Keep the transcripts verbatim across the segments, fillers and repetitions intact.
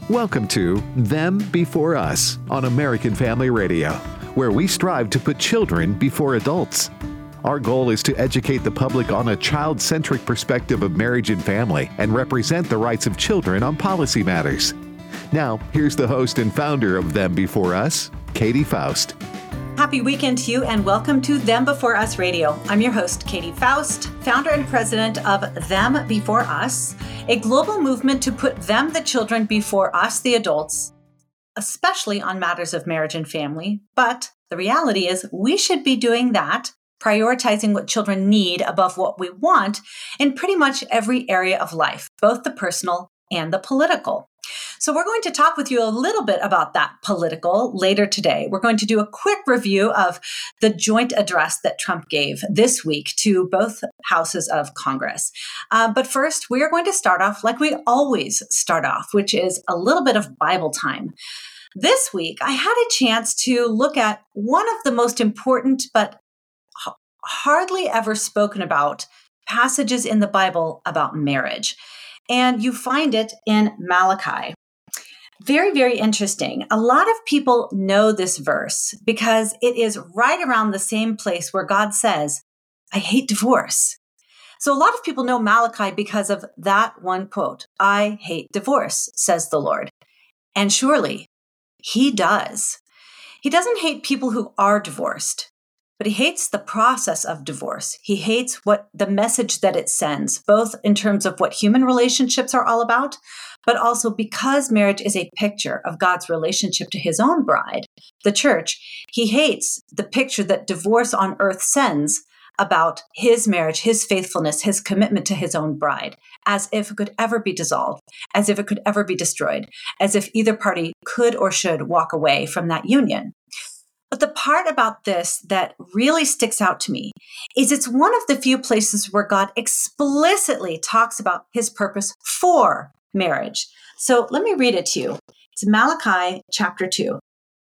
Welcome to Them Before Us on American Family Radio, where we strive to put children before adults. Our goal is to educate the public on a child-centric perspective of marriage and family and represent the rights of children on policy matters. Now, here's the host and founder of Them Before Us, Katie Faust. Happy weekend to you and welcome to Them Before Us Radio. I'm your host, Katie Faust, founder and president of Them Before Us, a global movement to put them, the children, before us, the adults, especially on matters of marriage and family. But the reality is we should be doing that, prioritizing what children need above what we want in pretty much every area of life, both the personal and the political. So we're going to talk with you a little bit about that political later today. We're going to do a quick review of the joint address that Trump gave this week to both houses of Congress. Uh, but first, we are going to start off like we always start off, which is a little bit of Bible time. This week, I had a chance to look at one of the most important but h- hardly ever spoken about passages in the Bible about marriage. And you find it in Malachi. Very, very interesting. A lot of people know this verse because it is right around the same place where God says, I hate divorce. So a lot of people know Malachi because of that one quote, I hate divorce, says the Lord. And surely he does. He doesn't hate people who are divorced, but he hates the process of divorce. He hates what the message that it sends, both in terms of what human relationships are all about, but also because marriage is a picture of God's relationship to his own bride, the church. He hates the picture that divorce on earth sends about his marriage, his faithfulness, his commitment to his own bride, as if it could ever be dissolved, as if it could ever be destroyed, as if either party could or should walk away from that union. But the part about this that really sticks out to me is it's one of the few places where God explicitly talks about his purpose for marriage. So let me read it to you. It's Malachi chapter two.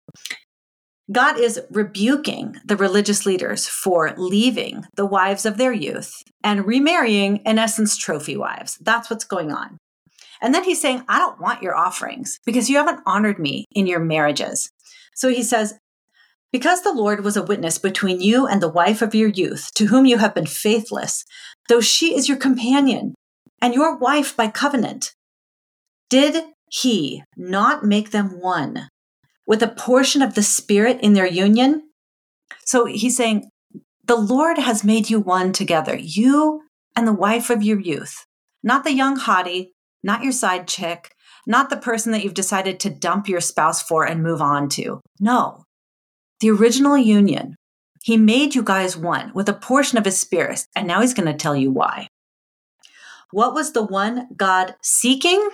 God is rebuking the religious leaders for leaving the wives of their youth and remarrying, in essence, trophy wives. That's what's going on. And then he's saying, I don't want your offerings because you haven't honored me in your marriages. So he says, because the Lord was a witness between you and the wife of your youth, to whom you have been faithless, though she is your companion and your wife by covenant, did he not make them one with a portion of the Spirit in their union? So he's saying, the Lord has made you one together, you and the wife of your youth, not the young hottie, not your side chick, not the person that you've decided to dump your spouse for and move on to. No. The original union, he made you guys one with a portion of his Spirit, and now he's going to tell you why. What was the one God seeking?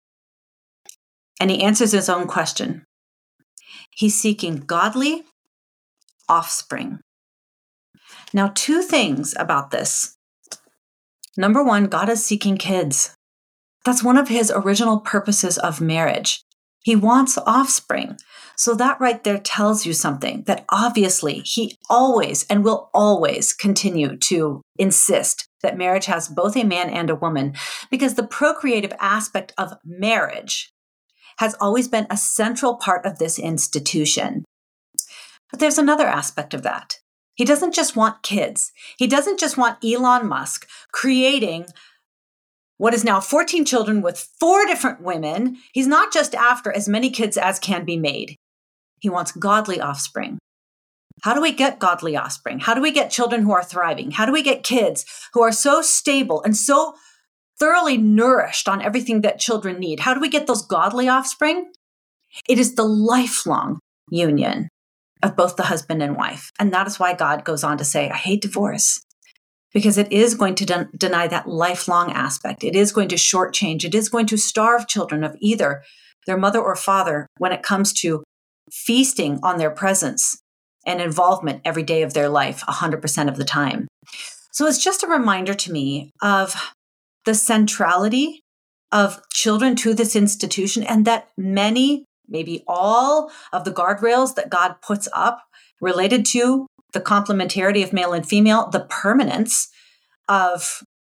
And he answers his own question. He's seeking godly offspring. Now, two things about this. Number one, God is seeking kids. That's one of his original purposes of marriage. He wants offspring. So that right there tells you something that obviously he always and will always continue to insist that marriage has both a man and a woman, because the procreative aspect of marriage has always been a central part of this institution. But there's another aspect of that. He doesn't just want kids. He doesn't just want Elon Musk creating what is now fourteen children with four different women. He's not just after as many kids as can be made. He wants godly offspring. How do we get godly offspring? How do we get children who are thriving? How do we get kids who are so stable and so thoroughly nourished on everything that children need? How do we get those godly offspring? It is the lifelong union of both the husband and wife. And that is why God goes on to say, I hate divorce. Because it is going to den- deny that lifelong aspect. It is going to shortchange. It is going to starve children of either their mother or father when it comes to feasting on their presence and involvement every day of their life, one hundred percent of the time. So it's just a reminder to me of the centrality of children to this institution, and that many, maybe all of the guardrails that God puts up related to the complementarity of male and female, the permanence of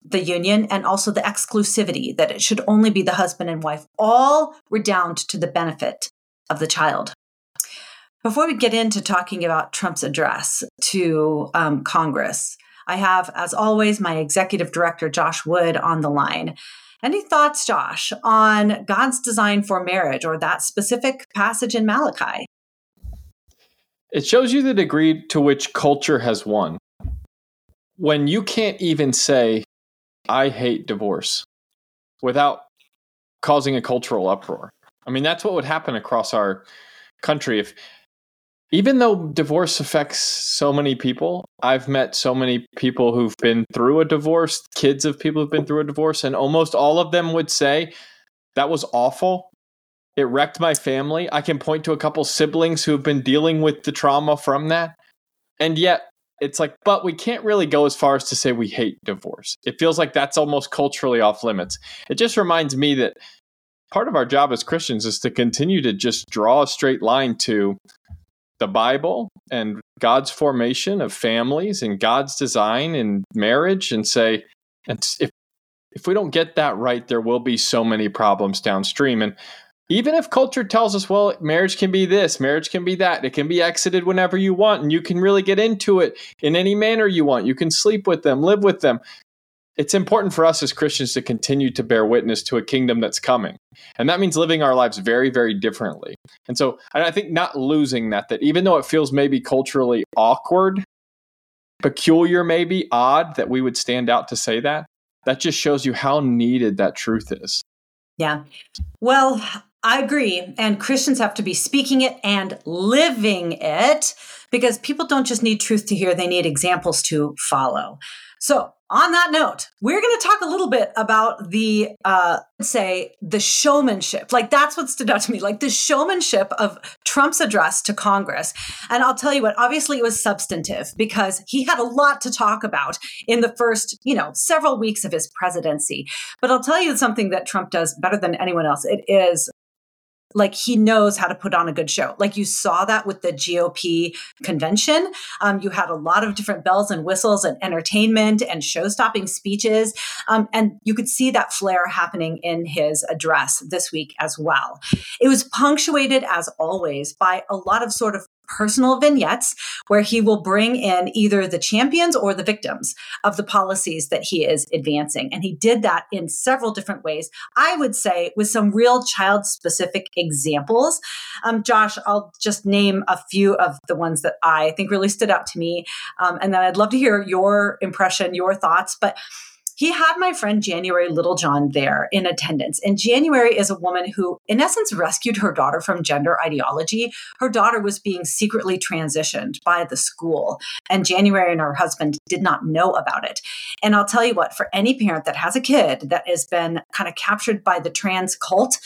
the union and also the exclusivity, that it should only be the husband and wife, all redound to the benefit of the child. Before we get into talking about Trump's address to um, Congress, I have, as always, my executive director, Josh Wood, on the line. Any thoughts, Josh, on God's design for marriage or that specific passage in Malachi? It shows you the degree to which culture has won. When you can't even say, I hate divorce, without causing a cultural uproar. I mean, that's what would happen across our country. If, even though divorce affects so many people, I've met so many people who've been through a divorce, kids of people who've been through a divorce, and almost all of them would say, that was awful. It wrecked my family. I can point to a couple siblings who have been dealing with the trauma from that. And yet, it's like, but we can't really go as far as to say we hate divorce. It feels like that's almost culturally off limits. It just reminds me that part of our job as Christians is to continue to just draw a straight line to the Bible and God's formation of families and God's design in marriage, and say, and if if we don't get that right, there will be so many problems downstream. And even if culture tells us, well, marriage can be this, marriage can be that, it can be exited whenever you want, and you can really get into it in any manner you want. You can sleep with them, live with them. It's important for us as Christians to continue to bear witness to a kingdom that's coming. And that means living our lives very, very differently. And so and I think not losing that, that even though it feels maybe culturally awkward, peculiar, maybe odd that we would stand out to say that, that just shows you how needed that truth is. Yeah. Well, I agree. And Christians have to be speaking it and living it, because people don't just need truth to hear, they need examples to follow. So on that note, we're going to talk a little bit about the, uh, say, the showmanship. Like, that's what stood out to me, like the showmanship of Trump's address to Congress. And I'll tell you what, obviously it was substantive because he had a lot to talk about in the first, you know, several weeks of his presidency. But I'll tell you something that Trump does better than anyone else. It is like he knows how to put on a good show. Like you saw that with the G O P convention. Um, you had a lot of different bells and whistles and entertainment and show-stopping speeches. Um, and you could see that flair happening in his address this week as well. It was punctuated, as always, by a lot of sort of personal vignettes where he will bring in either the champions or the victims of the policies that he is advancing. And he did that in several different ways, I would say, with some real child-specific examples. Um, Josh, I'll just name a few of the ones that I think really stood out to me. Um, and then I'd love to hear your impression, your thoughts. But he had my friend January Littlejohn there in attendance. And January is a woman who, in essence, rescued her daughter from gender ideology. Her daughter was being secretly transitioned by the school, and January and her husband did not know about it. And I'll tell you what, for any parent that has a kid that has been kind of captured by the trans cult,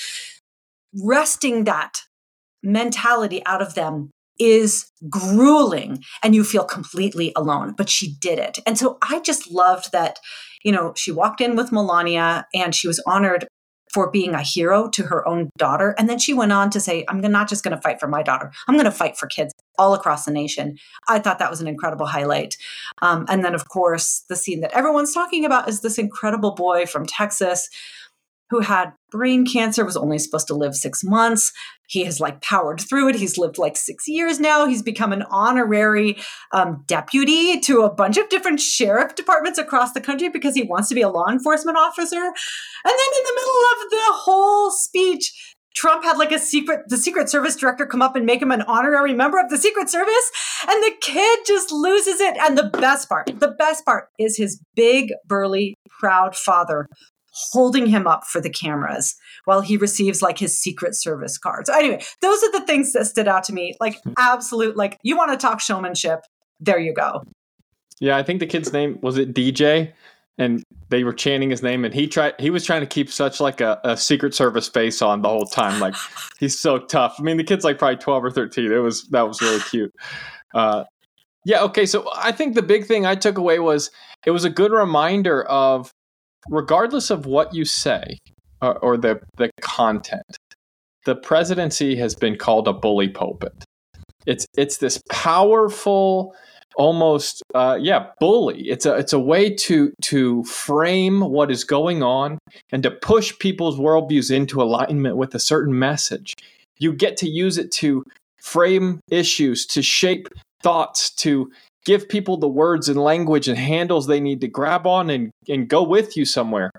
wresting that mentality out of them is grueling, and you feel completely alone, but she did it. And so I just loved that, you know, she walked in with Melania and she was honored for being a hero to her own daughter. And then she went on to say, I'm not just going to fight for my daughter, I'm going to fight for kids all across the nation. I thought that was an incredible highlight. Um, and then, of course, the scene that everyone's talking about is this incredible boy from Texas who had brain cancer, was only supposed to live six months. He has like powered through it. He's lived like six years now. He's become an honorary um, deputy to a bunch of different sheriff departments across the country because he wants to be a law enforcement officer. And then in the middle of the whole speech, Trump had like a secret, the Secret Service director come up and make him an honorary member of the Secret Service. And the kid just loses it. And the best part, the best part is his big, burly, proud father holding him up for the cameras while he receives like his Secret Service card. So anyway, those are the things that stood out to me. Like absolute, like you want to talk showmanship, there you go. Yeah, I think the kid's name, was it D J? And they were chanting his name, and he tried. He was trying to keep such like a, a Secret Service face on the whole time. Like he's so tough. I mean, the kid's like probably twelve or thirteen. It was that was really cute. Uh, yeah. Okay. So I think the big thing I took away was it was a good reminder of, regardless of what you say or, or the the content, the presidency has been called a bully pulpit. It's it's this powerful almost, uh, yeah, bully. It's a it's a way to to frame what is going on and to push people's worldviews into alignment with a certain message. You get to use it to frame issues, to shape thoughts, to give people the words and language and handles they need to grab on and, and go with you somewhere.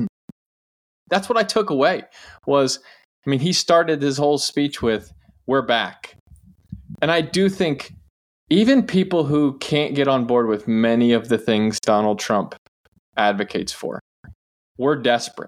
That's what I took away was, I mean, he started his whole speech with, "We're back." And I do think even people who can't get on board with many of the things Donald Trump advocates for, we're desperate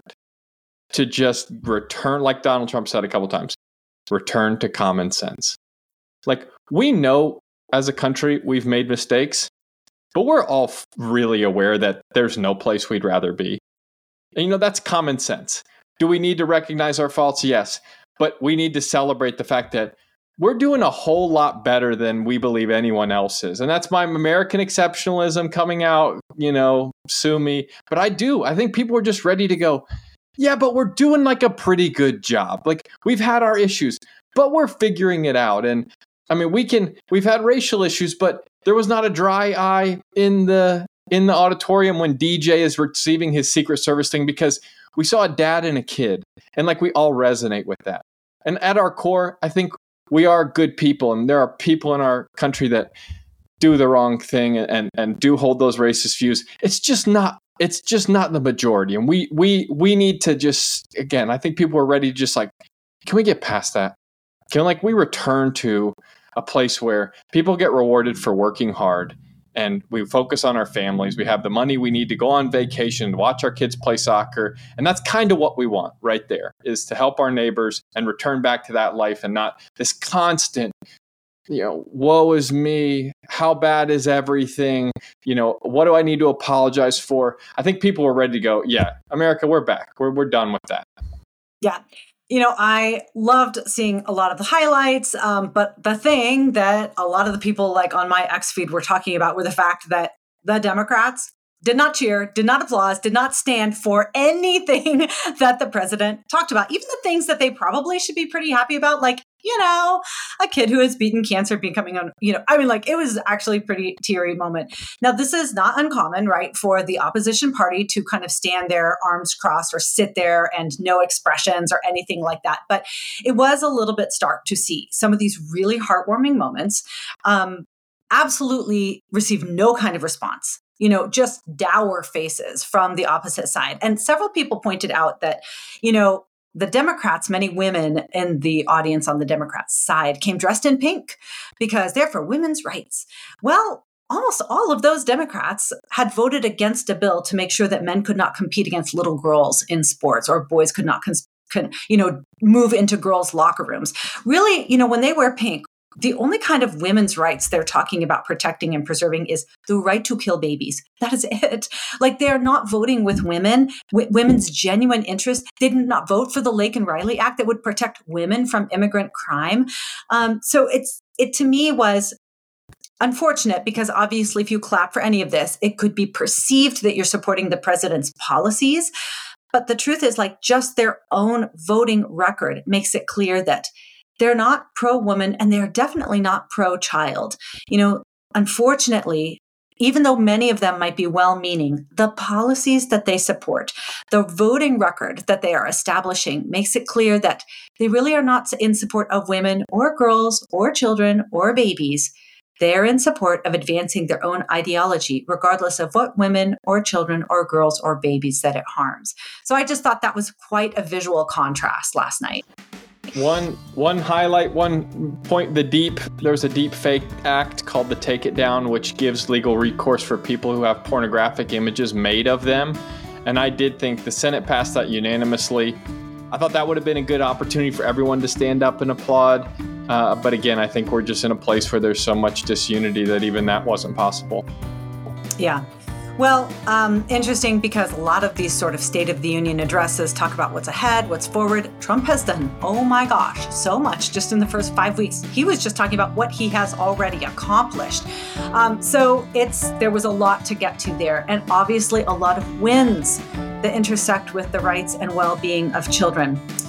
to just return, like Donald Trump said a couple times, return to common sense. Like, we know as a country we've made mistakes, but we're all really aware that there's no place we'd rather be. And, you know, that's common sense. Do we need to recognize our faults? Yes. But we need to celebrate the fact that we're doing a whole lot better than we believe anyone else is. And that's my American exceptionalism coming out, you know, sue me. But I do. I think people are just ready to go, yeah, but we're doing like a pretty good job. Like, we've had our issues, but we're figuring it out. And I mean, we can, we've had racial issues, but there was not a dry eye in the, in the auditorium when D J is receiving his Secret Service thing, because we saw a dad and a kid, and like, we all resonate with that. And at our core, I think we are good people, and there are people in our country that do the wrong thing and, and, and do hold those racist views. It's just not, it's just not the majority. And we, we, we need to just, again, I think people are ready to just like, can we get past that? Can like we return to a place where people get rewarded for working hard, and we focus on our families. We have the money we need to go on vacation, watch our kids play soccer. And that's kind of what we want right there, is to help our neighbors and return back to that life, and not this constant, you know, woe is me. How bad is everything? You know, what do I need to apologize for? I think people are ready to go, yeah, America, we're back. We're, we're done with that. Yeah. You know, I loved seeing a lot of the highlights, um, but the thing that a lot of the people like on my X feed were talking about were the fact that the Democrats did not cheer, did not applaud, did not stand for anything that the president talked about, even the things that they probably should be pretty happy about, like, you know, a kid who has beaten cancer becoming, on, you know, I mean, like, it was actually a pretty teary moment. Now, this is not uncommon, right, for the opposition party to kind of stand there, arms crossed, or sit there and no expressions or anything like that. But it was a little bit stark to see some of these really heartwarming moments um, absolutely receive no kind of response. You know, just dour faces from the opposite side. And several people pointed out that, you know, the Democrats, many women in the audience on the Democrats' side came dressed in pink because they're for women's rights. Well, almost all of those Democrats had voted against a bill to make sure that men could not compete against little girls in sports, or boys could not, cons- could, you know, move into girls' locker rooms. Really, you know, when they wear pink, the only kind of women's rights they're talking about protecting and preserving is the right to kill babies. That is it. Like, they're not voting with women, w- women's genuine interest. They did not vote for the Laken Riley Act that would protect women from immigrant crime. Um, so it's it to me was unfortunate, because obviously if you clap for any of this, it could be perceived that you're supporting the president's policies. But the truth is, like, just their own voting record makes it clear that they're not pro-woman, and they're definitely not pro-child. You know, unfortunately, even though many of them might be well-meaning, the policies that they support, the voting record that they are establishing makes it clear that they really are not in support of women or girls or children or babies. They're in support of advancing their own ideology, regardless of what women or children or girls or babies that it harms. So I just thought that was quite a visual contrast last night. One one highlight, one point, the deep, there's a deep fake act called the Take It Down, which gives legal recourse for people who have pornographic images made of them. And I did think the Senate passed that unanimously. I thought that would have been a good opportunity for everyone to stand up and applaud. Uh, but again, I think we're just in a place where there's so much disunity that even that wasn't possible. Yeah. Well, um, interesting, because a lot of these sort of State of the Union addresses talk about what's ahead, what's forward. Trump has done, oh my gosh, so much just in the first five weeks. He was just talking about what he has already accomplished. Um, so it's there was a lot to get to there, and obviously a lot of wins that intersect with the rights and well-being of children.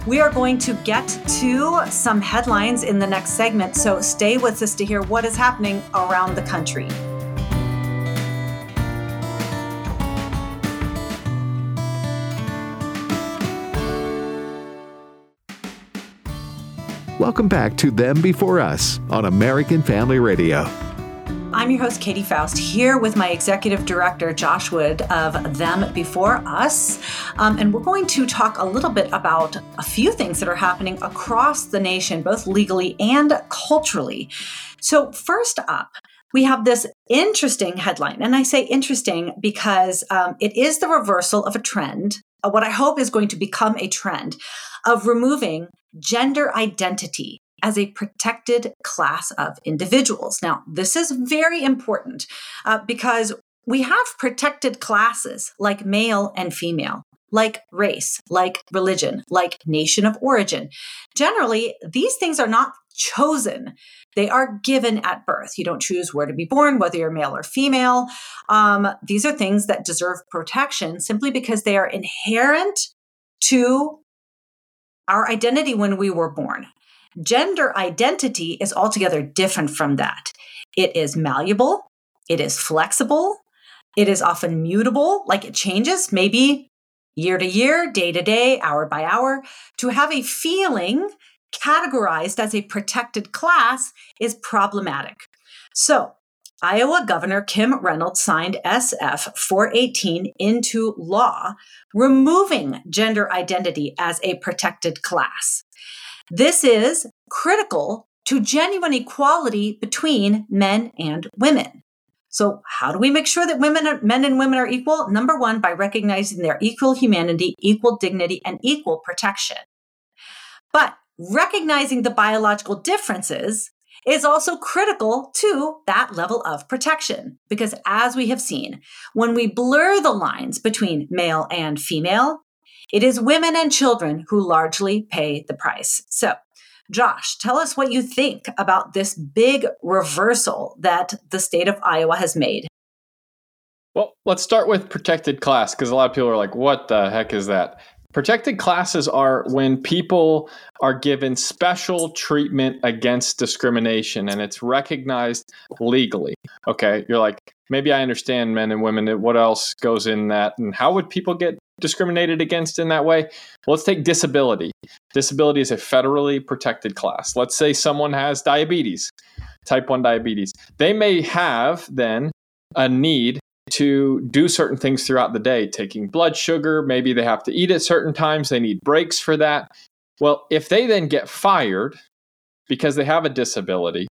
We are going to get to some headlines in the next segment, so stay with us to hear what is happening around the country. Welcome back to Them Before Us on American Family Radio. I'm your host, Katie Faust, here with my executive director, Josh Wood of Them Before Us. Um, and we're going to talk a little bit about a few things that are happening across the nation, both legally and culturally. So first up, we have this interesting headline. And I say interesting because um, it is the reversal of a trend, uh, what I hope is going to become a trend of removing gender identity as a protected class of individuals. Now, this is very important uh, because we have protected classes like male and female, like race, like religion, like nation of origin. Generally, these things are not chosen. They are given at birth. You don't choose where to be born, whether you're male or female. Um, these are things that deserve protection simply because they are inherent to our identity when we were born. Gender identity is altogether different from that. It is malleable. It is flexible. It is often mutable, like it changes maybe year to year, day to day, hour by hour. To have a feeling categorized as a protected class is problematic. So, Iowa Governor Kim Reynolds signed S F four eighteen into law, removing gender identity as a protected class. This is critical to genuine equality between men and women. So how do we make sure that women, are, men and women are equal? Number one, by recognizing their equal humanity, equal dignity, and equal protection. But recognizing the biological differences is also critical to that level of protection. Because as we have seen, when we blur the lines between male and female, it is women and children who largely pay the price. So, Josh, tell us what you think about this big reversal that the state of Iowa has made. Well, let's start with protected class, because a lot of people are like, what the heck is that? Protected classes are when people are given special treatment against discrimination, and it's recognized legally. Okay, you're like, maybe I understand men and women. What else goes in that? And how would people get discriminated against in that way? Well, let's take disability. Disability is a federally protected class. Let's say someone has diabetes, type one diabetes. They may have then a need to do certain things throughout the day, taking blood sugar. Maybe they have to eat at certain times. They need breaks for that. Well, if they then get fired because they have a disability,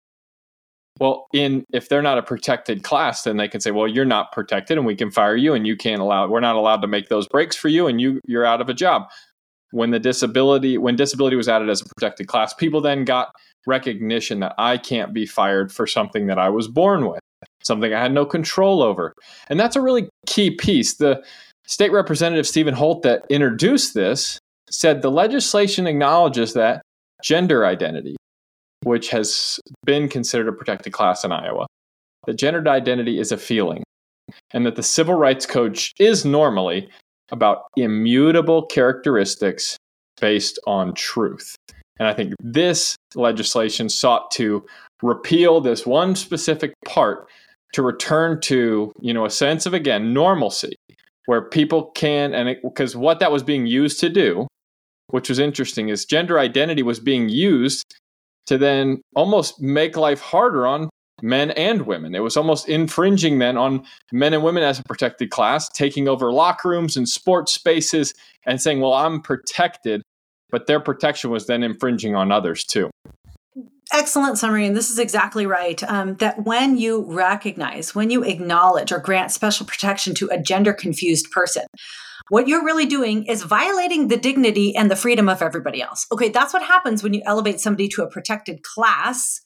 well, in if they're not a protected class, then they can say, well, you're not protected and we can fire you and you can't allow, we're not allowed to make those breaks for you and you, you're out of a job. When the disability, when disability was added as a protected class, people then got recognition that I can't be fired for something that I was born with, something I had no control over. And that's a really key piece. The state representative, Stephen Holt, that introduced this, said the legislation acknowledges that gender identity, which has been considered a protected class in Iowa, that gender identity is a feeling, and that the Civil Rights Code is normally about immutable characteristics based on truth. And I think this legislation sought to repeal this one specific part to return to, you know, a sense of, again, normalcy, where people can, and because what that was being used to do, which was interesting, is gender identity was being used to then almost make life harder on men and women. It was almost infringing then on men and women as a protected class, taking over locker rooms and sports spaces and saying, well, I'm protected, but their protection was then infringing on others too. Excellent summary. And this is exactly right. Um, that when you recognize, when you acknowledge or grant special protection to a gender confused person, what you're really doing is violating the dignity and the freedom of everybody else. Okay, that's what happens when you elevate somebody to a protected class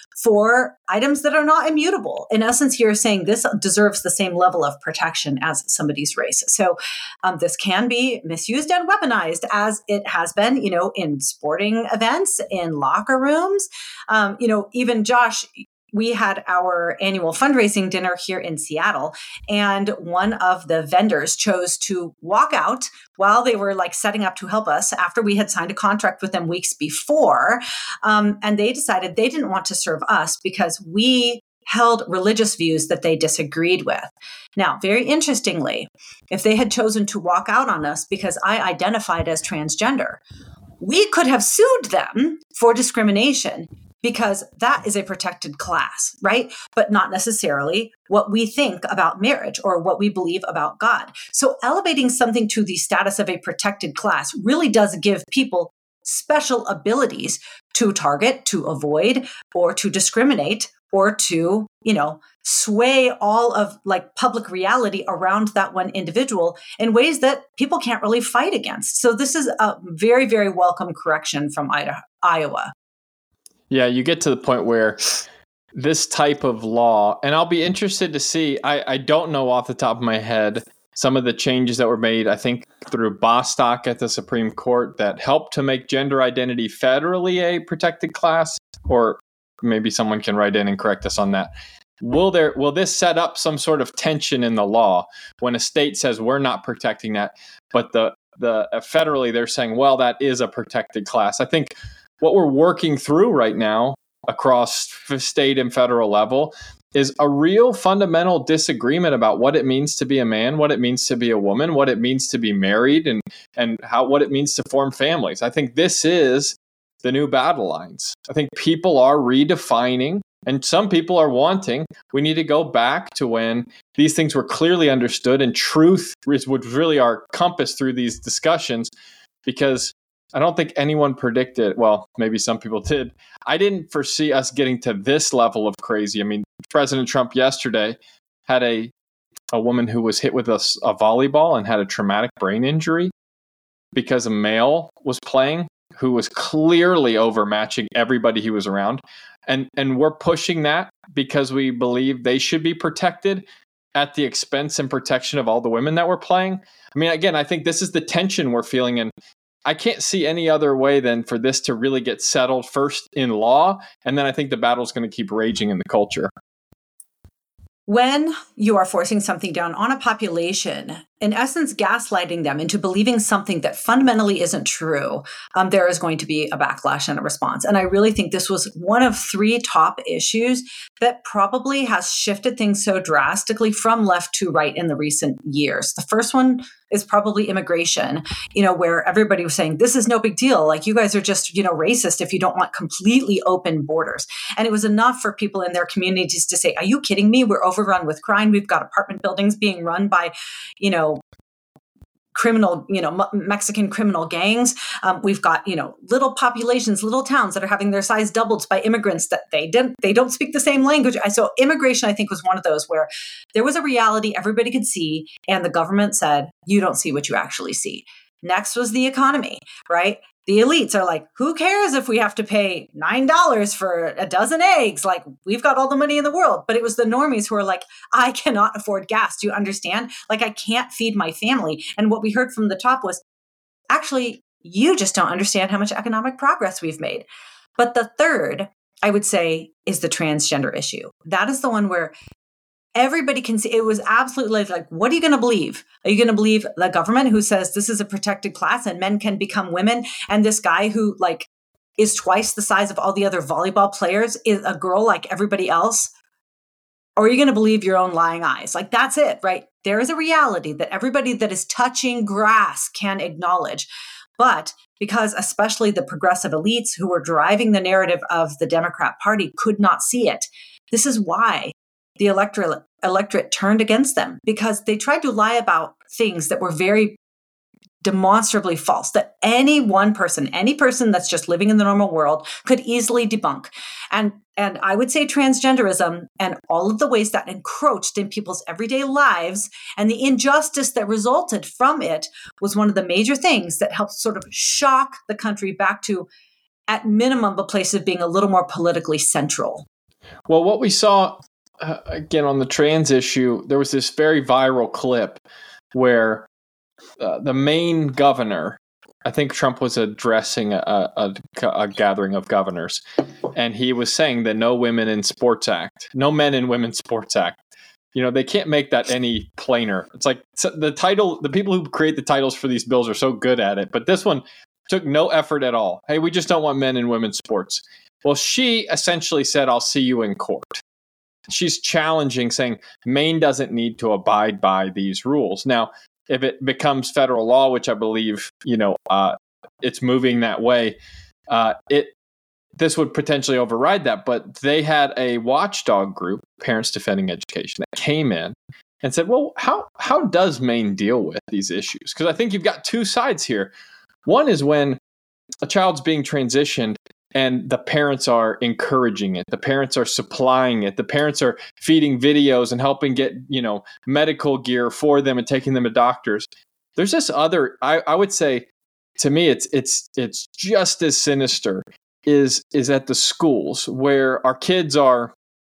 for items that are not immutable. In essence, you're saying this deserves the same level of protection as somebody's race. So um, this can be misused and weaponized, as it has been, you know, in sporting events, in locker rooms. Um, you know, even Josh, we had our annual fundraising dinner here in Seattle, and one of the vendors chose to walk out while they were like setting up to help us after we had signed a contract with them weeks before. Um, and they decided they didn't want to serve us because we held religious views that they disagreed with. Now, very interestingly, if they had chosen to walk out on us because I identified as transgender, we could have sued them for discrimination because that is a protected class, right? But not necessarily what we think about marriage or what we believe about God. So elevating something to the status of a protected class really does give people special abilities to target, to avoid, or to discriminate, or to, you know, sway all of like public reality around that one individual in ways that people can't really fight against. So this is a very, very welcome correction from Idaho, Iowa. Yeah, you get to the point where this type of law, and I'll be interested to see, I, I don't know off the top of my head, some of the changes that were made, I think, through Bostock at the Supreme Court that helped to make gender identity federally a protected class, or maybe someone can write in and correct us on that. Will there will this set up some sort of tension in the law when a state says we're not protecting that, but the the uh, federally they're saying, well, that is a protected class? I think what we're working through right now across state and federal level is a real fundamental disagreement about what it means to be a man, what it means to be a woman, what it means to be married, and and how what it means to form families. I think this is the new battle lines. I think people are redefining, and some people are wanting, we need to go back to when these things were clearly understood and truth was really our compass through these discussions, because I don't think anyone predicted, well, maybe some people did. I didn't foresee us getting to this level of crazy. I mean, President Trump yesterday had a a woman who was hit with a, a volleyball and had a traumatic brain injury because a male was playing who was clearly overmatching everybody he was around. And and we're pushing that because we believe they should be protected at the expense and protection of all the women that were playing. I mean, again, I think this is the tension we're feeling, and I can't see any other way than for this to really get settled first in law, and then I think the battle's going to keep raging in the culture. When you are forcing something down on a population, in essence, gaslighting them into believing something that fundamentally isn't true, um, there is going to be a backlash and a response. And I really think this was one of three top issues that probably has shifted things so drastically from left to right in the recent years. The first one is probably immigration, you know, where everybody was saying, this is no big deal. Like, you guys are just, you know, racist if you don't want completely open borders. And it was enough for people in their communities to say, are you kidding me? We're overrun with crime. We've got apartment buildings being run by, you know, criminal, you know, M- Mexican criminal gangs. Um, we've got, you know, little populations, little towns that are having their size doubled by immigrants that they didn't, they don't speak the same language. So immigration, I think, was one of those where there was a reality everybody could see, and the government said, you don't see what you actually see. Next was the economy, right? The elites are like, who cares if we have to pay nine dollars for a dozen eggs? Like, we've got all the money in the world. But it was the normies who are like, I cannot afford gas. Do you understand? Like, I can't feed my family. And what we heard from the top was, actually, you just don't understand how much economic progress we've made. But the third, I would say, is the transgender issue. That is the one where everybody can see. It was absolutely like, what are you going to believe? Are you going to believe the government who says this is a protected class and men can become women? And this guy who like is twice the size of all the other volleyball players is a girl like everybody else? Or are you going to believe your own lying eyes? Like, that's it, right? There is a reality that everybody that is touching grass can acknowledge. But because especially the progressive elites who were driving the narrative of the Democrat Party could not see it, this is why the electorate, electorate turned against them, because they tried to lie about things that were very demonstrably false, that any one person, any person that's just living in the normal world could easily debunk. And, and I would say transgenderism and all of the ways that encroached in people's everyday lives and the injustice that resulted from it was one of the major things that helped sort of shock the country back to, at minimum, a place of being a little more politically central. Well, what we saw Uh, again, on the trans issue, there was this very viral clip where uh, the Maine governor I think Trump was addressing a, a, a gathering of governors, and he was saying the No Women in Sports Act, No Men in Women's Sports Act. You know, they can't make that any plainer. It's like the title, the people who create the titles for these bills are so good at it, but this one took no effort at all. Hey, we just don't want men in women's sports. Well, she essentially said, I'll see you in court. She's challenging, saying Maine doesn't need to abide by these rules. Now, if it becomes federal law, which I believe, you know, uh, it's moving that way, uh, it this would potentially override that. But they had a watchdog group, Parents Defending Education, that came in and said, well, how how does Maine deal with these issues? Because I think you've got two sides here. One is when a child's being transitioned and the parents are encouraging it. The parents are supplying it. The parents are feeding videos and helping get, you know, medical gear for them and taking them to doctors. There's this other, I, I would say, to me, it's it's it's just as sinister is is at the schools where our kids are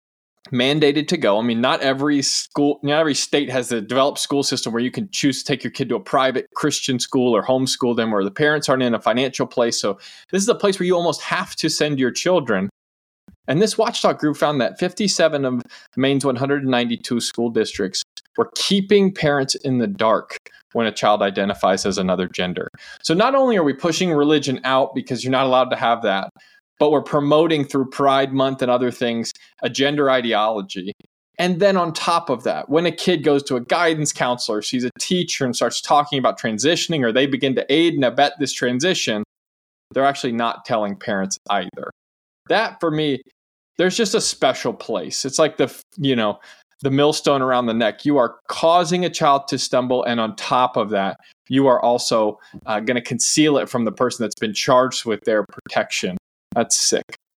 mandated to go. I mean, not every school, not every state has a developed school system where you can choose to take your kid to a private Christian school or homeschool them, where the parents aren't in a financial place. So this is a place where you almost have to send your children. And this watchdog group found that fifty-seven of Maine's one hundred ninety-two school districts were keeping parents in the dark when a child identifies as another gender. So not only are we pushing religion out because you're not allowed to have that, but we're promoting through Pride Month and other things a gender ideology. And then on top of that, when a kid goes to a guidance counselor, sees a teacher and starts talking about transitioning, or they begin to aid and abet this transition, they're actually not telling parents either. That, for me, there's just a special place. It's like the, you know, the millstone around the neck. You are causing a child to stumble, and on top of that, you are also uh, going to conceal it from the person that's been charged with their protection. That's sick.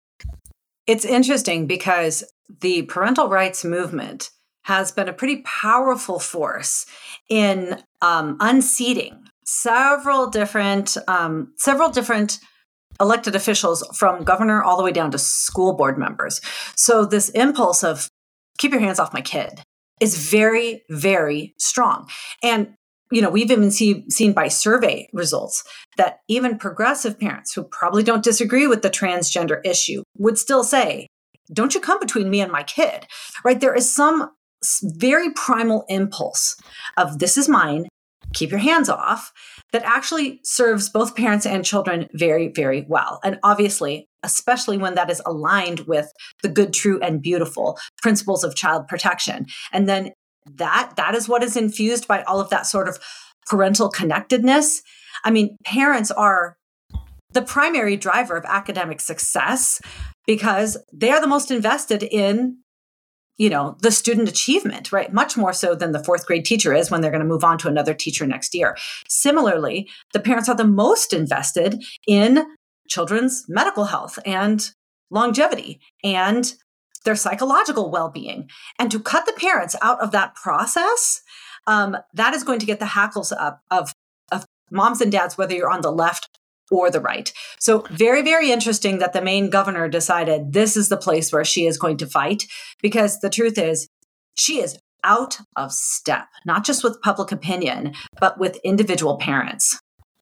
It's interesting because the parental rights movement has been a pretty powerful force in um, unseating several different um, several different elected officials, from governor all the way down to school board members. So this impulse of keep your hands off my kid is very, very strong. And you know, we've even see, seen by survey results that even progressive parents who probably don't disagree with the transgender issue would still say, don't you come between me and my kid, right? There is some very primal impulse of this is mine, keep your hands off, that actually serves both parents and children very, very well. And obviously, especially when that is aligned with the good, true, and beautiful principles of child protection. And then that that is what is infused by all of that sort of parental connectedness. I mean, parents are the primary driver of academic success because they are the most invested in, you know, the student achievement, right? Much more so than the fourth grade teacher is when they're going to move on to another teacher next year. Similarly, the parents are the most invested in children's medical health and longevity and their psychological well-being. And to cut the parents out of that process, um, that is going to get the hackles up of, of moms and dads, whether you're on the left or the right. So very, very interesting that the Maine governor decided this is the place where she is going to fight, because the truth is she is out of step, not just with public opinion, but with individual parents.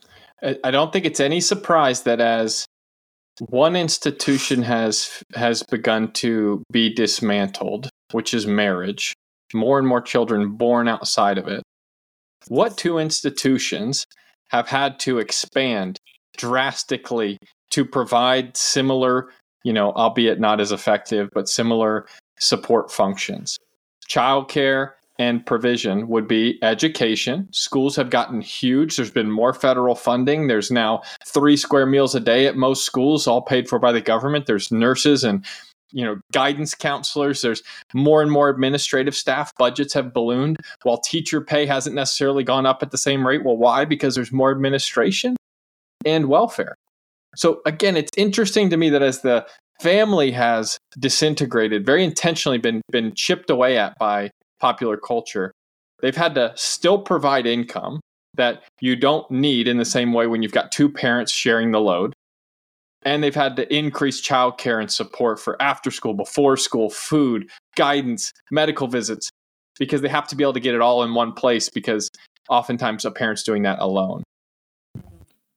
I don't think it's any surprise that as one institution has has begun to be dismantled, which is marriage, more and more children born outside of it, what two institutions have had to expand drastically to provide similar, you know, albeit not as effective, but similar support functions? Childcare and provision would be education. Schools have gotten huge. There's been more federal funding. There's now three square meals a day at most schools, all paid for by the government. There's nurses and, you know, guidance counselors. There's more and more administrative staff. Budgets have ballooned while teacher pay hasn't necessarily gone up at the same rate. Well, why? Because there's more administration and welfare. So again, it's interesting to me that as the family has disintegrated, very intentionally been been chipped away at by popular culture, they've had to still provide income that you don't need in the same way when you've got two parents sharing the load. And they've had to increase childcare and support for after school, before school, food, guidance, medical visits, because they have to be able to get it all in one place, because oftentimes a parent's doing that alone.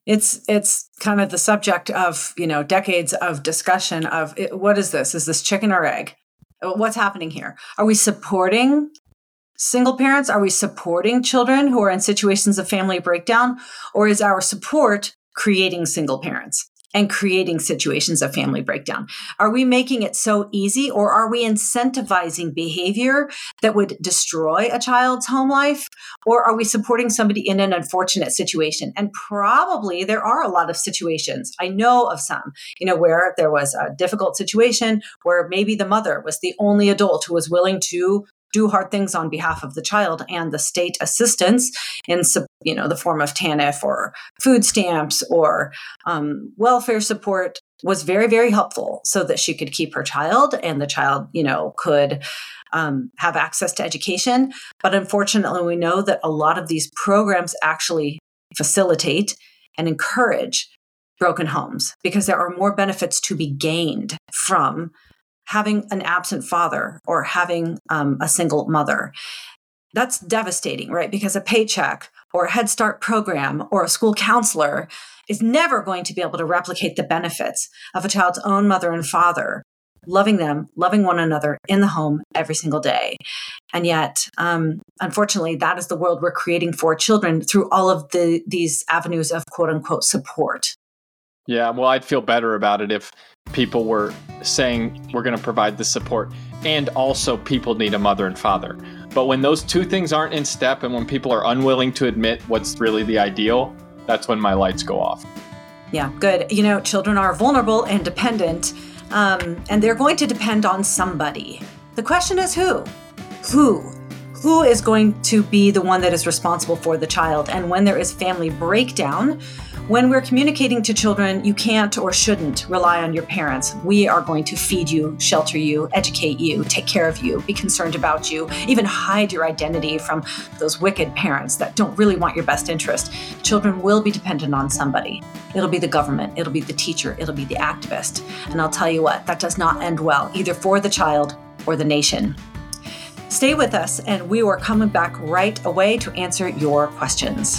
It's it's kind of the subject of, you know, decades of discussion of it, what is this? Is this chicken or egg? What's happening here? Are we supporting single parents? Are we supporting children who are in situations of family breakdown? Or is our support creating single parents and creating situations of family breakdown? Are we making it so easy, or are we incentivizing behavior that would destroy a child's home life? Or are we supporting somebody in an unfortunate situation? And probably there are a lot of situations. I know of some, you know, where there was a difficult situation where maybe the mother was the only adult who was willing to do hard things on behalf of the child, and the state assistance in, you know, the form of T A N F or food stamps or um, welfare support was very, very helpful so that she could keep her child and the child, you know, could um, have access to education. But unfortunately, we know that a lot of these programs actually facilitate and encourage broken homes because there are more benefits to be gained from having an absent father or having um, a single mother. That's devastating, right? Because a paycheck or a Head Start program or a school counselor is never going to be able to replicate the benefits of a child's own mother and father, loving them, loving one another in the home every single day. And yet, um, unfortunately, that is the world we're creating for children through all of the these avenues of quote unquote support. Yeah, well, I'd feel better about it if people were saying we're going to provide the support and also people need a mother and father. But when those two things aren't in step and when people are unwilling to admit what's really the ideal, that's when my lights go off. Yeah, good. You know, children are vulnerable and dependent, um, and they're going to depend on somebody. The question is who? Who? Who is going to be the one that is responsible for the child? And when there is family breakdown, when we're communicating to children, you can't or shouldn't rely on your parents. We are going to feed you, shelter you, educate you, take care of you, be concerned about you, even hide your identity from those wicked parents that don't really want your best interest. Children will be dependent on somebody. It'll be the government, it'll be the teacher, it'll be the activist. And I'll tell you what, that does not end well, either for the child or the nation. Stay with us, and we are coming back right away to answer your questions.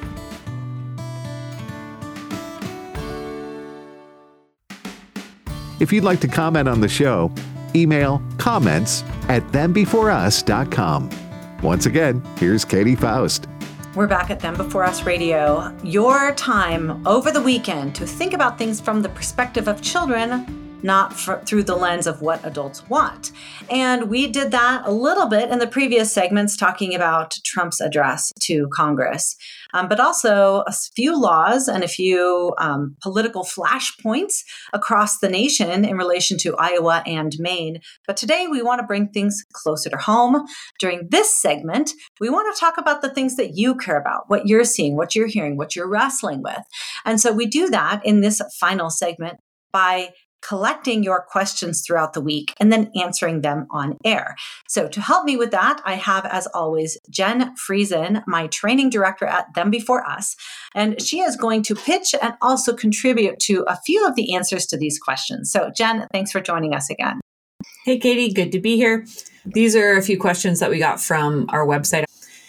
If you'd like to comment on the show, email comments at them before us dot com. Once again, here's Katie Faust. We're back at Them Before Us Radio. Your time over the weekend to think about things from the perspective of children, not for, through the lens of what adults want. And we did that a little bit in the previous segments, talking about Trump's address to Congress, um, but also a few laws and a few um, political flashpoints across the nation in relation to Iowa and Maine. But today we want to bring things closer to home. During this segment, we want to talk about the things that you care about, what you're seeing, what you're hearing, what you're wrestling with. And so we do that in this final segment by collecting your questions throughout the week and then answering them on air. So to help me with that, I have, as always, Jen Friesen, my training director at Them Before Us, and she is going to pitch and also contribute to a few of the answers to these questions. So Jen, thanks for joining us again. Hey, Katie, good to be here. These are a few questions that we got from our website.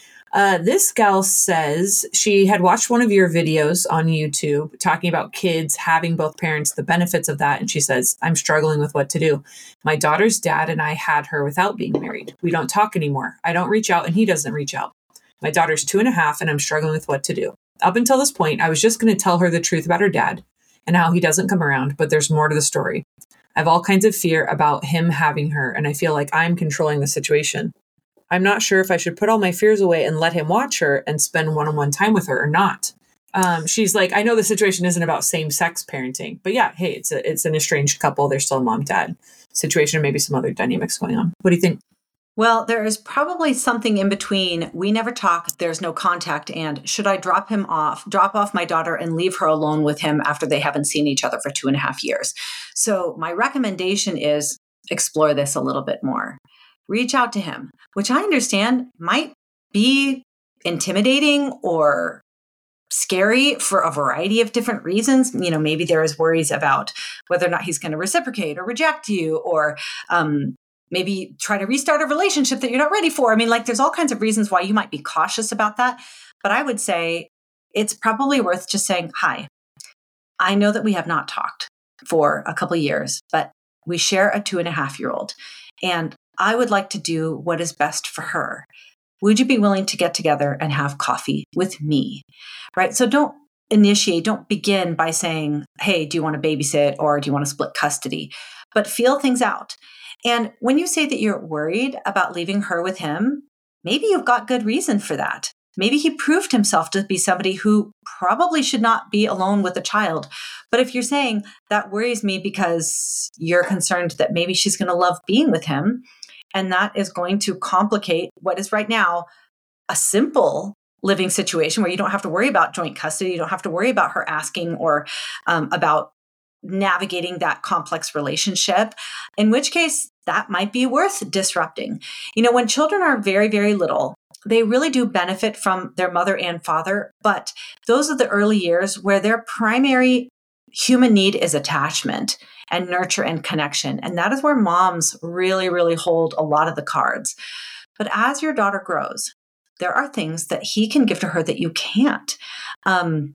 Uh, this gal says she had watched one of your videos on YouTube talking about kids having both parents, the benefits of that. And she says, I'm struggling with what to do. My daughter's dad and I had her without being married. We don't talk anymore. I don't reach out and he doesn't reach out. My daughter's two and a half and I'm struggling with what to do. Up until this point, I was just going to tell her the truth about her dad and how he doesn't come around, but there's more to the story. I have all kinds of fear about him having her, and I feel like I'm controlling the situation. I'm not sure if I should put all my fears away and let him watch her and spend one-on-one time with her or not. Um, she's like, I know the situation isn't about same-sex parenting, but yeah, hey, it's a, it's an estranged couple. They're still a mom-dad situation, or maybe some other dynamics going on. What do you think? Well, there is probably something in between. We never talk, there's no contact, and should I drop him off, drop off my daughter and leave her alone with him after they haven't seen each other for two and a half years? So my recommendation is explore this a little bit more. Reach out to him, which I understand might be intimidating or scary for a variety of different reasons. You know, maybe there is worries about whether or not he's going to reciprocate or reject you, or um, maybe try to restart a relationship that you're not ready for. I mean, like there's all kinds of reasons why you might be cautious about that. But I would say it's probably worth just saying, hi, I know that we have not talked for a couple of years, but we share a two and a half year old, and I would like to do what is best for her. Would you be willing to get together and have coffee with me? Right? So don't initiate, don't begin by saying, hey, do you want to babysit or do you want to split custody? But feel things out. And when you say that you're worried about leaving her with him, maybe you've got good reason for that. Maybe he proved himself to be somebody who probably should not be alone with a child. But if you're saying that worries me because you're concerned that maybe she's going to love being with him, and that is going to complicate what is right now a simple living situation where you don't have to worry about joint custody, you don't have to worry about her asking or um, about navigating that complex relationship, in which case that might be worth disrupting. You know, when children are very, very little, they really do benefit from their mother and father, but those are the early years where their primary human need is attachment and nurture and connection. And that is where moms really, really hold a lot of the cards. But as your daughter grows, there are things that he can give to her that you can't. Um,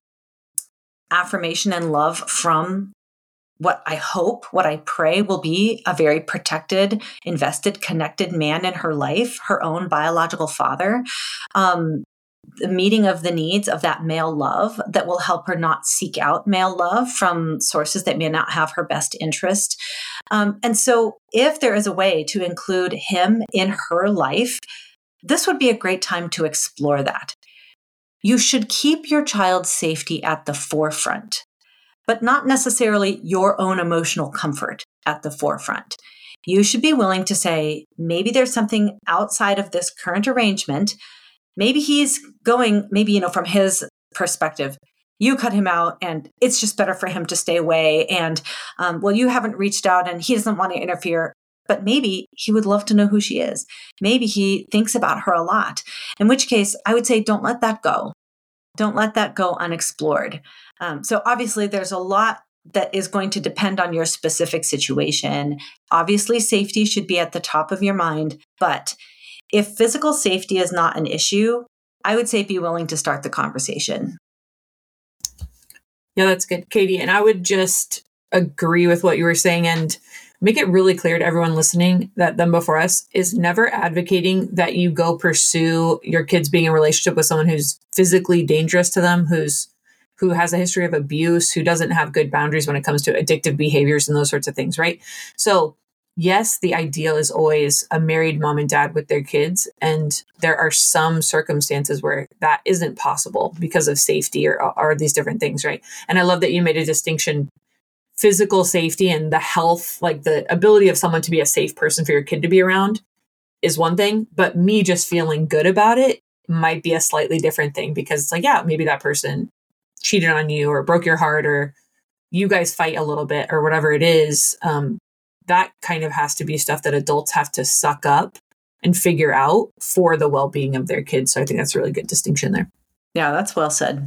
affirmation and love from what I hope, what I pray will be a very protected, invested, connected man in her life, her own biological father. Um, the meeting of the needs of that male love that will help her not seek out male love from sources that may not have her best interest. Um, and so if there is a way to include him in her life, this would be a great time to explore that. You should keep your child's safety at the forefront, but not necessarily your own emotional comfort at the forefront. You should be willing to say, maybe there's something outside of this current arrangement. Maybe he's going, maybe, you know, from his perspective, you cut him out and it's just better for him to stay away. And, um, well, you haven't reached out and he doesn't want to interfere, but maybe he would love to know who she is. Maybe he thinks about her a lot, in which case I would say, don't let that go. Don't let that go unexplored. Um, so obviously there's a lot that is going to depend on your specific situation. Obviously, safety should be at the top of your mind, but if physical safety is not an issue, I would say be willing to start the conversation. Yeah, that's good, Katie. And I would just agree with what you were saying and make it really clear to everyone listening that Them Before Us is never advocating that you go pursue your kids being in a relationship with someone who's physically dangerous to them, who's who has a history of abuse, who doesn't have good boundaries when it comes to addictive behaviors and those sorts of things, right? So yes, the ideal is always a married mom and dad with their kids. And there are some circumstances where that isn't possible because of safety or, or these different things, right? And I love that you made a distinction. Physical safety and the health, like the ability of someone to be a safe person for your kid to be around is one thing, but me just feeling good about it might be a slightly different thing, because it's like, yeah, maybe that person cheated on you or broke your heart or you guys fight a little bit or whatever it is. Um, that kind of has to be stuff that adults have to suck up and figure out for the well-being of their kids. So I think that's a really good distinction there. Yeah, that's well said.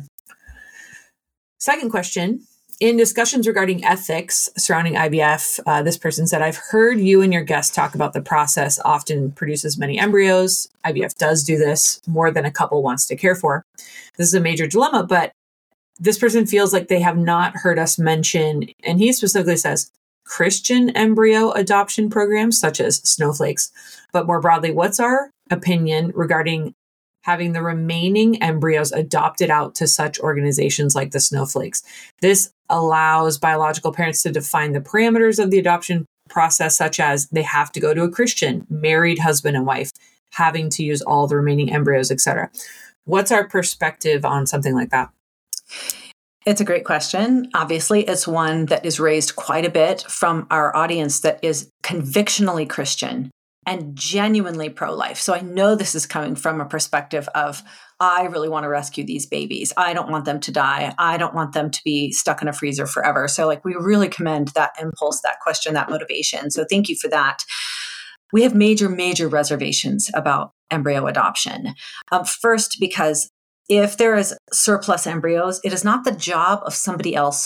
Second question. In discussions regarding ethics surrounding I V F, uh, this person said, I've heard you and your guests talk about the process often produces many embryos. I V F does do this more than a couple wants to care for. This is a major dilemma, but this person feels like they have not heard us mention, and he specifically says, Christian embryo adoption programs such as Snowflakes. But more broadly, what's our opinion regarding having the remaining embryos adopted out to such organizations like the Snowflakes? This allows biological parents to define the parameters of the adoption process, such as they have to go to a Christian, married husband and wife, having to use all the remaining embryos, et cetera. What's our perspective on something like that? It's a great question. Obviously, it's one that is raised quite a bit from our audience that is convictionally Christian and genuinely pro-life. So I know this is coming from a perspective of, I really want to rescue these babies. I don't want them to die. I don't want them to be stuck in a freezer forever. So like, we really commend that impulse, that question, that motivation. So thank you for that. We have major, major reservations about embryo adoption. Um, first, because if there is surplus embryos, it is not the job of somebody else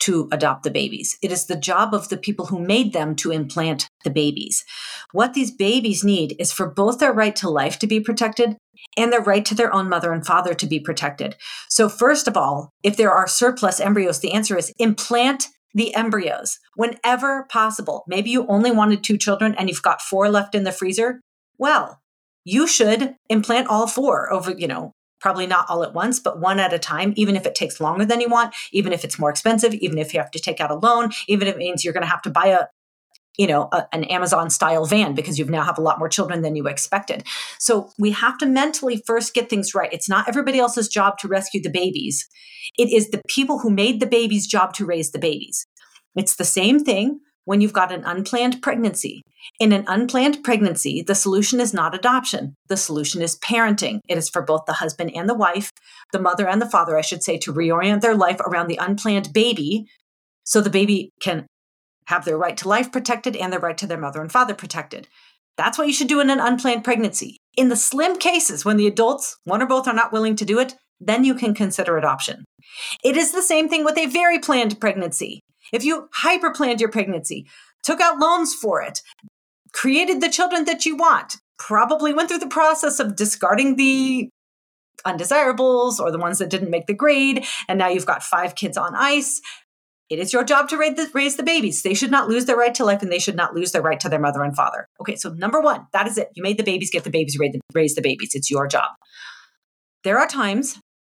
to adopt the babies. It is the job of the people who made them to implant the babies. What these babies need is for both their right to life to be protected and their right to their own mother and father to be protected. So first of all, if there are surplus embryos, the answer is implant the embryos whenever possible. Maybe you only wanted two children and you've got four left in the freezer. Well, you should implant all four over, you know, probably not all at once, but one at a time, even if it takes longer than you want, even if it's more expensive, even if you have to take out a loan, even if it means you're going to have to buy a, you know, a, an Amazon style van because you now have a lot more children than you expected. So we have to mentally first get things right. It's not everybody else's job to rescue the babies. It is the people who made the babies' job to raise the babies. It's the same thing when you've got an unplanned pregnancy. In an unplanned pregnancy, the solution is not adoption. The solution is parenting. It is for both the husband and the wife, the mother and the father, I should say, to reorient their life around the unplanned baby so the baby can have their right to life protected and their right to their mother and father protected. That's what you should do in an unplanned pregnancy. In the slim cases, when the adults, one or both, are not willing to do it, then you can consider adoption. It is the same thing with a very planned pregnancy. If you hyper-planned your pregnancy, took out loans for it, created the children that you want, probably went through the process of discarding the undesirables or the ones that didn't make the grade, and now you've got five kids on ice, it is your job to raise the, raise the babies. They should not lose their right to life, and they should not lose their right to their mother and father. Okay, so number one, that is it. You made the babies, get the babies, raise the, raise the babies. It's your job. There are times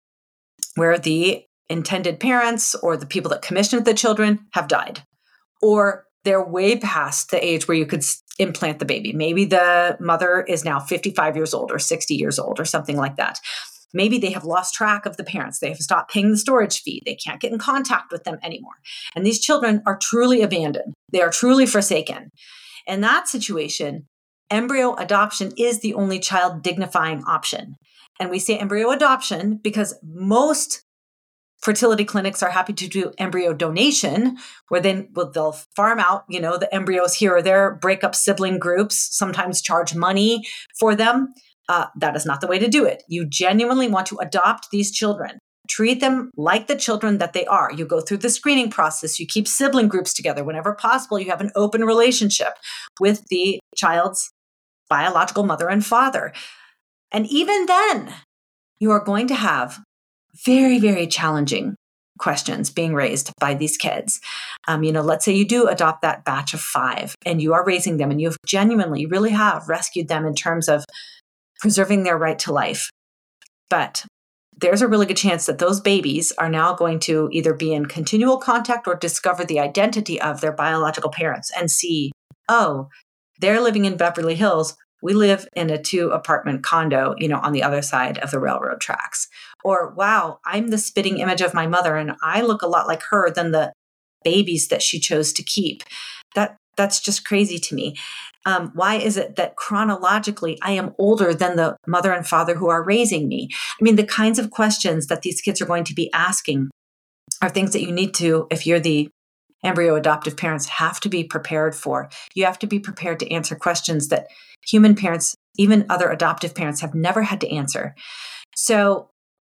where the intended parents or the people that commissioned the children have died, or they're way past the age where you could implant the baby. Maybe the mother is now fifty-five years old or sixty years old or something like that. Maybe they have lost track of the parents. They have stopped paying the storage fee. They can't get in contact with them anymore. And these children are truly abandoned. They are truly forsaken. In that situation, embryo adoption is the only child dignifying option. And we say embryo adoption because most fertility clinics are happy to do embryo donation, where then well, they'll farm out, you know, the embryos here or there, break up sibling groups, sometimes charge money for them. Uh, that is not the way to do it. You genuinely want to adopt these children. Treat them like the children that they are. You go through the screening process. You keep sibling groups together. Whenever possible, you have an open relationship with the child's biological mother and father. And even then, you are going to have very, very challenging questions being raised by these kids. Um, you know, let's say you do adopt that batch of five and you are raising them and you've genuinely, you really have rescued them in terms of preserving their right to life. But there's a really good chance that those babies are now going to either be in continual contact or discover the identity of their biological parents and see, oh, they're living in Beverly Hills. We live in a two apartment condo, you know, on the other side of the railroad tracks. Or, wow, I'm the spitting image of my mother and I look a lot like her than the babies that she chose to keep. That that's just crazy to me. Um, why is it that chronologically I am older than the mother and father who are raising me? I mean, the kinds of questions that these kids are going to be asking are things that you need to, if you're the embryo adoptive parents, have to be prepared for. You have to be prepared to answer questions that human parents, even other adoptive parents, have never had to answer. So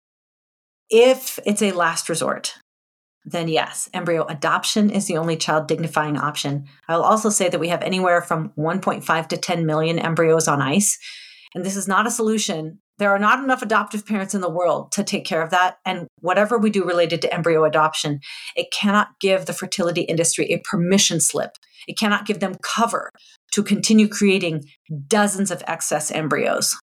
if it's a last resort, then yes, embryo adoption is the only child dignifying option. I'll also say that we have anywhere from one point five to ten million embryos on ice. And this is not a solution. There are not enough adoptive parents in the world to take care of that. And whatever we do related to embryo adoption, it cannot give the fertility industry a permission slip. It cannot give them cover to continue creating dozens of excess embryos.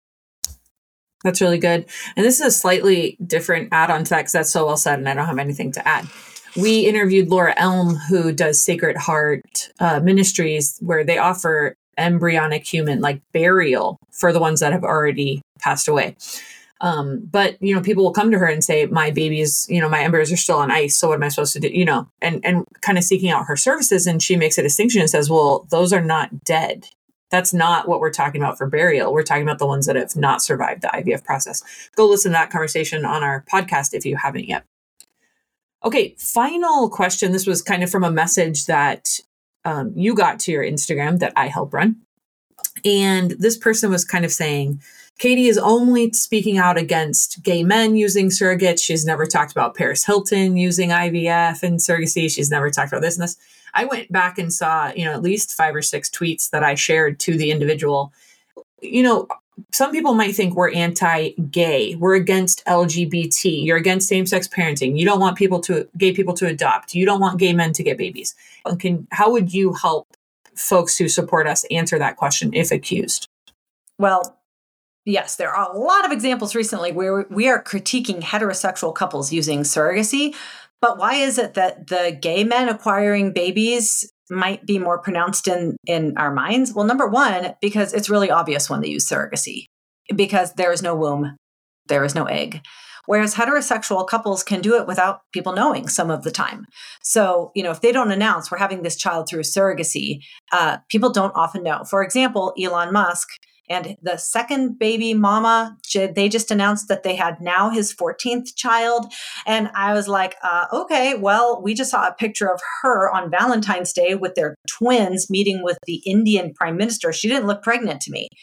That's really good. And this is a slightly different add-on to that because that's so well said and I don't have anything to add. We interviewed Laura Elm, who does Sacred Heart uh, Ministries, where they offer embryonic human, like burial for the ones that have already passed away. Um, but, you know, people will come to her and say, my babies, you know, my embryos are still on ice. So what am I supposed to do? You know, and, and kind of seeking out her services. And she makes a distinction and says, well, those are not dead. That's not what we're talking about for burial. We're talking about the ones that have not survived the I V F process. Go listen to that conversation on our podcast if you haven't yet. Okay, final question. This was kind of from a message that um, you got to your Instagram that I help run. And this person was kind of saying, Katie is only speaking out against gay men using surrogates. She's never talked about Paris Hilton using I V F and surrogacy. She's never talked about this and this. I went back and saw, you know, at least five or six tweets that I shared to the individual. You know, some people might think we're anti-gay. We're against L G B T. You're against same-sex parenting. You don't want people to gay people to adopt. You don't want gay men to get babies. Can, how would you help folks who support us answer that question if accused? Well, yes, there are a lot of examples recently where we are critiquing heterosexual couples using surrogacy. But why is it that the gay men acquiring babies might be more pronounced in, in our minds? Well, number one, because it's really obvious when they use surrogacy, because there is no womb, there is no egg. Whereas heterosexual couples can do it without people knowing some of the time. So, you know, if they don't announce we're having this child through surrogacy, uh, people don't often know. For example, Elon Musk and the second baby mama, they just announced that they had now his fourteenth child. And I was like, uh, okay, well, we just saw a picture of her on Valentine's Day with their twins meeting with the Indian prime minister. She didn't look pregnant to me.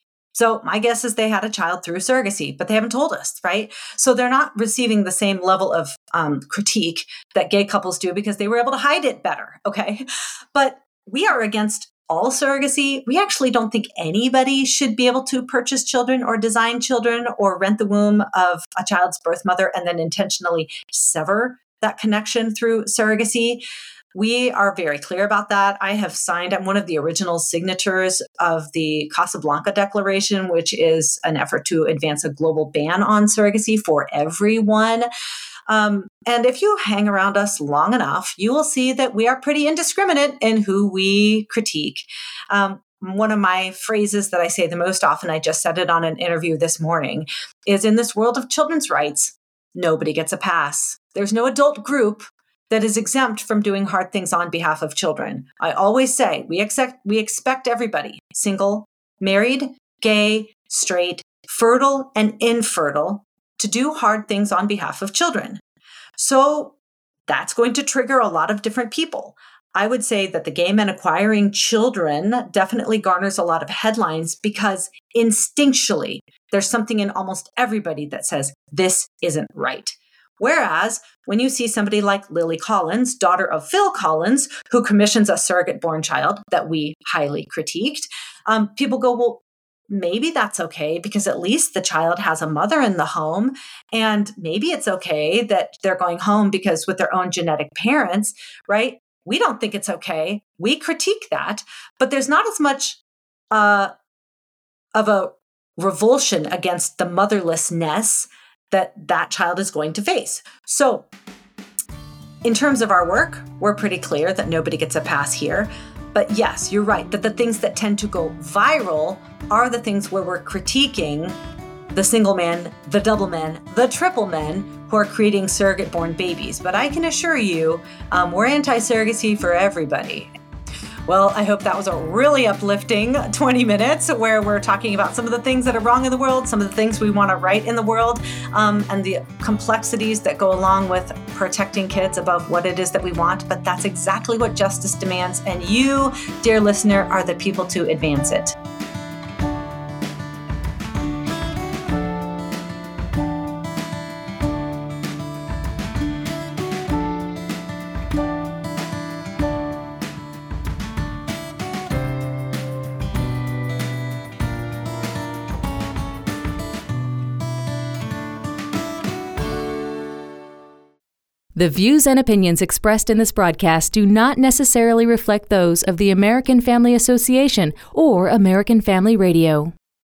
So my guess is they had a child through surrogacy, but they haven't told us, right? So they're not receiving the same level of um, critique that gay couples do because they were able to hide it better, okay? But we are against all surrogacy. We actually don't think anybody should be able to purchase children or design children or rent the womb of a child's birth mother and then intentionally sever that connection through surrogacy. We are very clear about that. I have signed, I'm one of the original signatories of the Casablanca Declaration, which is an effort to advance a global ban on surrogacy for everyone. Um, and if you hang around us long enough, you will see that we are pretty indiscriminate in who we critique. Um, one of my phrases that I say the most often, I just said it on an interview this morning, is in this world of children's rights, nobody gets a pass. There's no adult group that is exempt from doing hard things on behalf of children. I always say we expect, we expect everybody, single, married, gay, straight, fertile, and infertile, to do hard things on behalf of children. So that's going to trigger a lot of different people. I would say that the gay men acquiring children definitely garners a lot of headlines because instinctually, there's something in almost everybody that says this isn't right. Whereas when you see somebody like Lily Collins, daughter of Phil Collins, who commissions a surrogate-born child that we highly critiqued, um, people go, well, maybe that's okay because at least the child has a mother in the home. And maybe it's okay that they're going home because with their own genetic parents, right? We don't think it's okay. We critique that, but there's not as much uh, of a revulsion against the motherlessness that that child is going to face. So in terms of our work, we're pretty clear that nobody gets a pass here. But yes, you're right, that the things that tend to go viral are the things where we're critiquing the single men, the double men, the triple men who are creating surrogate-born babies. But I can assure you, um, we're anti-surrogacy for everybody. Well, I hope that was a really uplifting twenty minutes where we're talking about some of the things that are wrong in the world, some of the things we want to right in the world, um, and the complexities that go along with protecting kids above what it is that we want. But that's exactly what justice demands. And you, dear listener, are the people to advance it. The views and opinions expressed in this broadcast do not necessarily reflect those of the American Family Association or American Family Radio.